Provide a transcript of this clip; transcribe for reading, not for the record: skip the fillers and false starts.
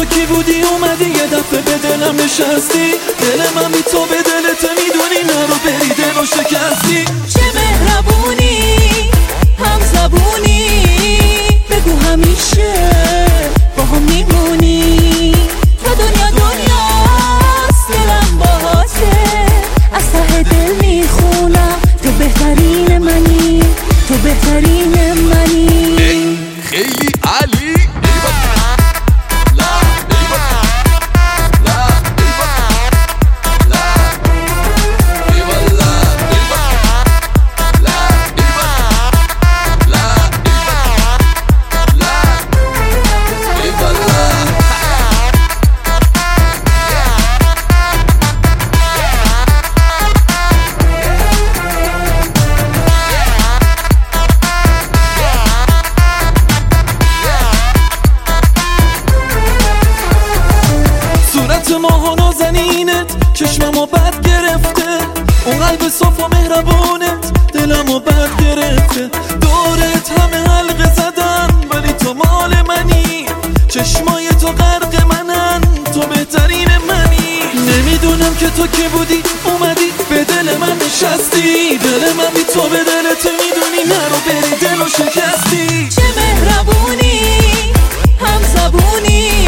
کی بودی اومدی یه دفعه به دلم نشستی، دل من بی تو به دلت میدونی نرو بری دلو شکستی. چه مهربونی هم زبونی، بگو همیشه با هم میمونی. تا دنیا دنیاست دلم باهاته، از ته دل میخونم تو بهترین منی، تو بهترین منی. خیلی عالی. ماها نازنینت چشممو بد گرفته، اون قلب صاف و مهربونت دلمو بد گرفته. دورت همه حلقه زدن ولی تو مال منی، چشمای تو غرق منن، تو بهترین منی. نمیدونم که تو کی بودی اومدی به دل من نشستی، دل من بی تو به دلت میدونی نرو بری دلو شکستی. چه مهربونی هم زبونی،